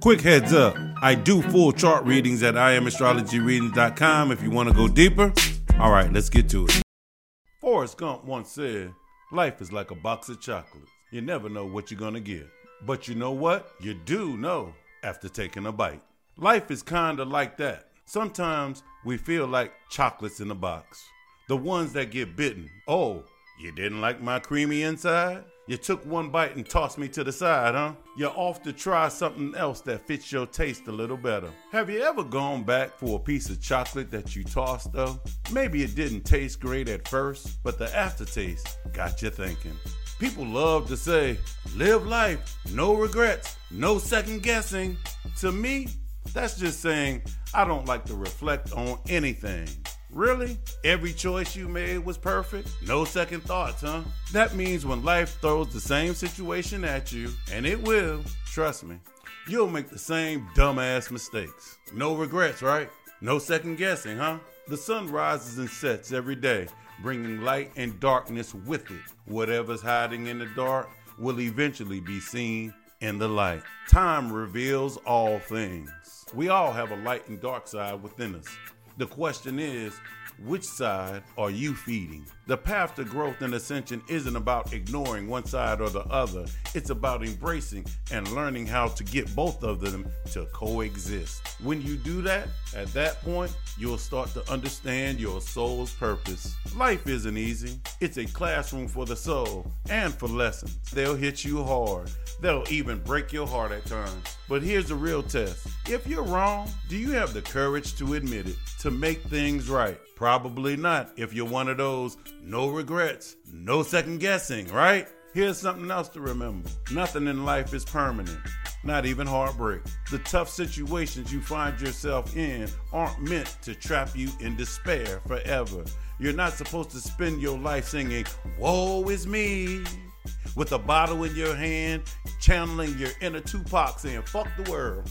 Quick heads up, I do full chart readings at IamAstrologyReadings.com if you want to go deeper. All right, let's get to it. Forrest Gump once said, life is like a box of chocolates. You never know what you're going to get. But you know what? You do know after taking a bite. Life is kind of like that. Sometimes we feel like chocolates in a box. The ones that get bitten. Oh, you didn't like my creamy inside? You took one bite and tossed me to the side, huh? You're off to try something else that fits your taste a little better. Have you ever gone back for a piece of chocolate that you tossed though? Maybe it didn't taste great at first, but the aftertaste got you thinking. People love to say, live life, no regrets, no second guessing. To me, that's just saying I don't like to reflect on anything. Really? Every choice you made was perfect? No second thoughts, huh? That means when life throws the same situation at you, and it will, trust me, you'll make the same dumbass mistakes. No regrets, right? No second guessing, huh? The sun rises and sets every day, bringing light and darkness with it. Whatever's hiding in the dark will eventually be seen in the light. Time reveals all things. We all have a light and dark side within us. The question is, which side are you feeding? The path to growth and ascension isn't about ignoring one side or the other. It's about embracing and learning how to get both of them to coexist. When you do that, at that point, you'll start to understand your soul's purpose. Life isn't easy. It's a classroom for the soul and for lessons. They'll hit you hard. They'll even break your heart at times. But here's the real test. If you're wrong, do you have the courage to admit it, to make things right? Probably not if you're one of those no regrets, no second guessing, right? Here's something else to remember. Nothing in life is permanent, not even heartbreak. The tough situations you find yourself in aren't meant to trap you in despair forever. You're not supposed to spend your life singing, woe is me, with a bottle in your hand, channeling your inner Tupac saying, fuck the world.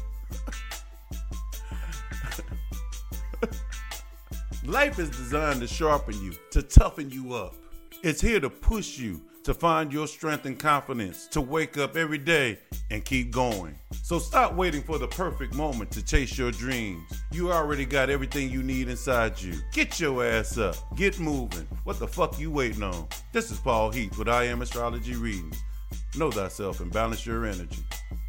Life is designed to sharpen you, to toughen you up. It's here to push you, to find your strength and confidence, to wake up every day and keep going. So stop waiting for the perfect moment to chase your dreams. You already got everything you need inside you. Get your ass up. Get moving. What the fuck you waiting on? This is Paul Heath with I Am Astrology Readings. Know thyself and balance your energy.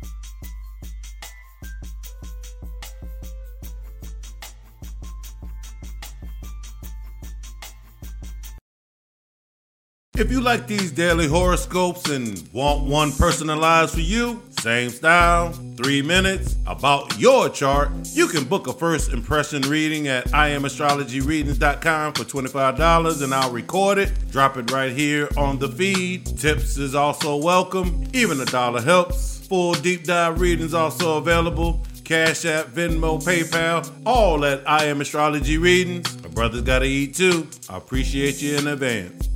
If you like these daily horoscopes and want one personalized for you, same style, 3 minutes, about your chart, you can book a first impression reading at IamAstrologyReadings.com for $25 and I'll record it, drop it right here on the feed. Tips is also welcome, even $1 helps. Full deep dive readings also available. Cash App, Venmo, PayPal, all at I Am Astrology Readings. My brother's gotta eat too. I appreciate you in advance.